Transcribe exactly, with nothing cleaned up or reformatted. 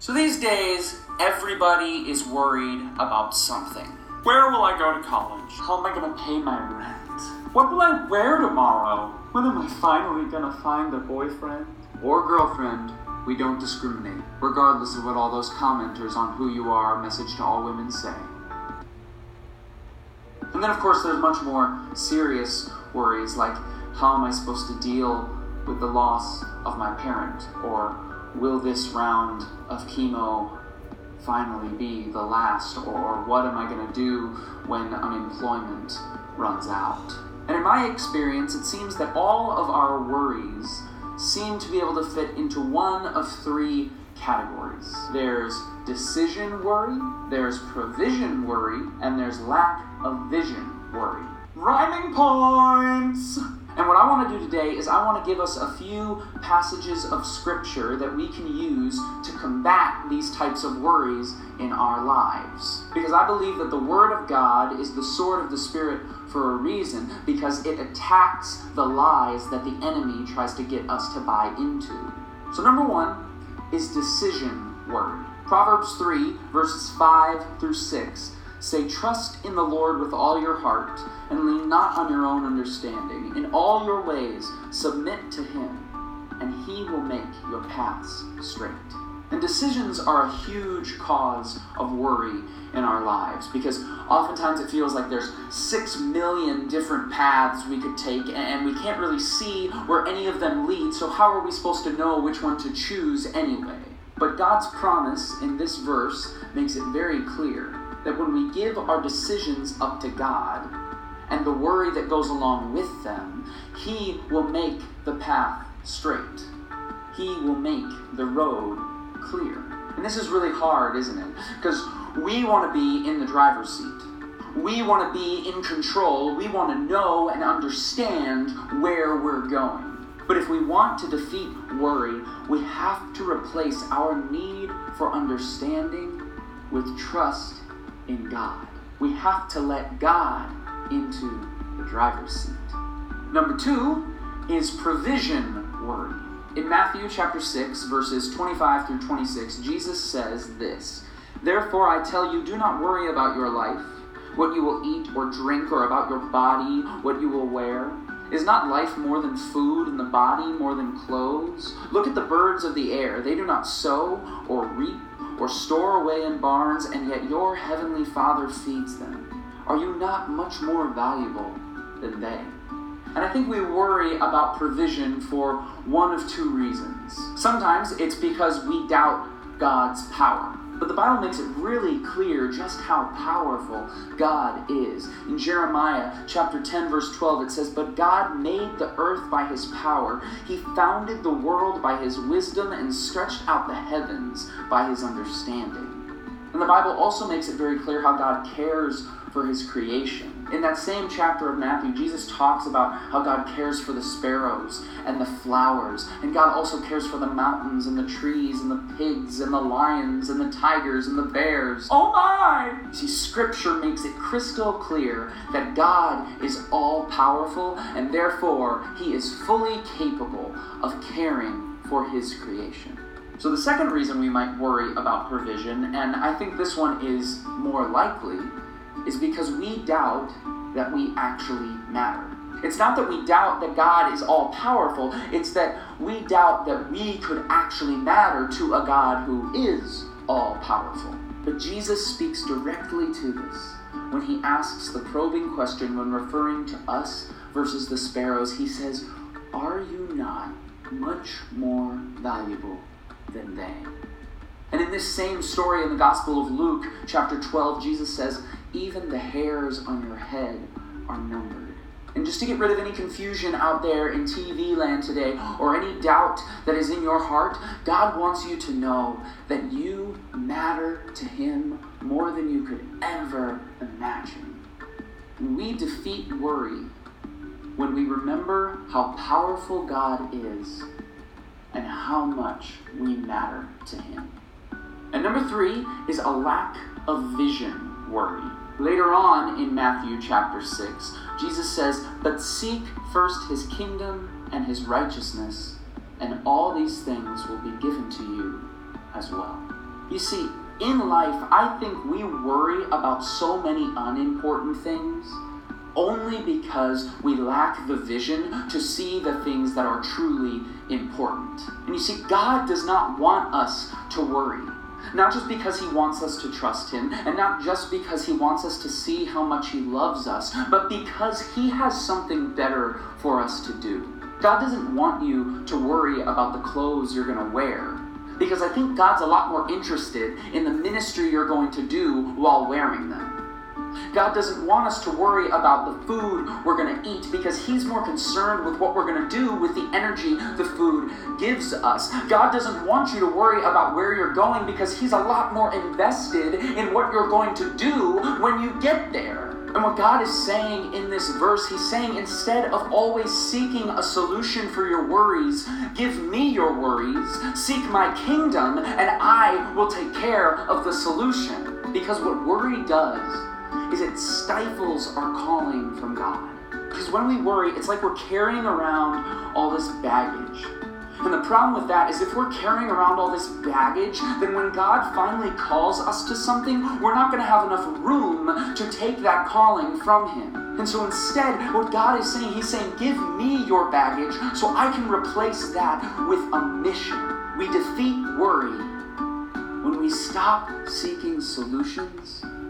So these days, everybody is worried about something. Where will I go to college? How am I going to pay my rent? What will I wear tomorrow? When am I finally going to find a boyfriend? Or girlfriend. We don't discriminate, regardless of what all those commenters on Who You Are message to all women say. And then of course there's much more serious worries, like how am I supposed to deal with the loss of my parent? Or will this round of chemo finally be the last? Or what am I going to do when unemployment runs out? And in my experience, it seems that all of our worries seem to be able to fit into one of three categories. There's decision worry, there's provision worry, and there's lack of vision worry. Rhyming points! And what I want to do today is I want to give us a few passages of scripture that we can use to combat these types of worries in our lives. Because I believe that the Word of God is the sword of the Spirit for a reason, because it attacks the lies that the enemy tries to get us to buy into. So number one is decision worry. Proverbs three, verses five through six say, "Trust in the Lord with all your heart, and lean not on your own understanding. In all your ways submit to him, and he will make your paths straight." And decisions are a huge cause of worry in our lives, because oftentimes it feels like there's six million different paths we could take, and we can't really see where any of them lead, so how are we supposed to know which one to choose anyway? But God's promise in this verse makes it very clear that when we give our decisions up to God, and the worry that goes along with them, he will make the path straight. He will make the road clear. And this is really hard, isn't it? Because we want to be in the driver's seat. We want to be in control. We want to know and understand where we're going. But if we want to defeat worry, we have to replace our need for understanding with trust in God. We have to let God into the driver's seat. Number two is provision worry. In Matthew chapter six, verses twenty-five through twenty-six, Jesus says this, "Therefore I tell you, do not worry about your life, what you will eat or drink, or about your body, what you will wear. Is not life more than food, and the body more than clothes? Look at the birds of the air. They do not sow or reap or store away in barns, and yet your heavenly Father feeds them. Are you not much more valuable than they?" And I think we worry about provision for one of two reasons. Sometimes it's because we doubt God's power. But the Bible makes it really clear just how powerful God is. In Jeremiah chapter ten, verse twelve, it says, "But God made the earth by his power. He founded the world by his wisdom and stretched out the heavens by his understanding." And the Bible also makes it very clear how God cares for his creation. In that same chapter of Matthew, Jesus talks about how God cares for the sparrows and the flowers, and God also cares for the mountains and the trees and the pigs and the lions and the tigers and the bears. Oh my! See, Scripture makes it crystal clear that God is all-powerful, and therefore he is fully capable of caring for his creation. So the second reason we might worry about provision, and I think this one is more likely, is because we doubt that we actually matter. It's not that we doubt that God is all-powerful, it's that we doubt that we could actually matter to a God who is all-powerful. But Jesus speaks directly to this when he asks the probing question when referring to us versus the sparrows. He says, "Are you not much more valuable than they?" And in this same story in the Gospel of Luke, chapter twelve, Jesus says, "Even the hairs on your head are numbered." And just to get rid of any confusion out there in T V land today, or any doubt that is in your heart, God wants you to know that you matter to him more than you could ever imagine. We defeat worry when we remember how powerful God is and how much we matter to him. And number three is a lack of vision worry. Later on in Matthew chapter six, Jesus says, "But seek first his kingdom and his righteousness, and all these things will be given to you as well." You see, in life, I think we worry about so many unimportant things only because we lack the vision to see the things that are truly important. And you see, God does not want us to worry. Not just because he wants us to trust him, and not just because he wants us to see how much he loves us, but because he has something better for us to do. God doesn't want you to worry about the clothes you're going to wear, because I think God's a lot more interested in the ministry you're going to do while wearing them. God doesn't want us to worry about the food we're going to eat because he's more concerned with what we're going to do with the energy the food gives us. God doesn't want you to worry about where you're going because he's a lot more invested in what you're going to do when you get there. And what God is saying in this verse, he's saying instead of always seeking a solution for your worries, give me your worries, seek my kingdom, and I will take care of the solution. Because what worry does is it stifles our calling from God. Because when we worry, it's like we're carrying around all this baggage. And the problem with that is if we're carrying around all this baggage, then when God finally calls us to something, we're not going to have enough room to take that calling from him. And so instead, what God is saying, he's saying, give me your baggage so I can replace that with a mission. We defeat worry when we stop seeking solutions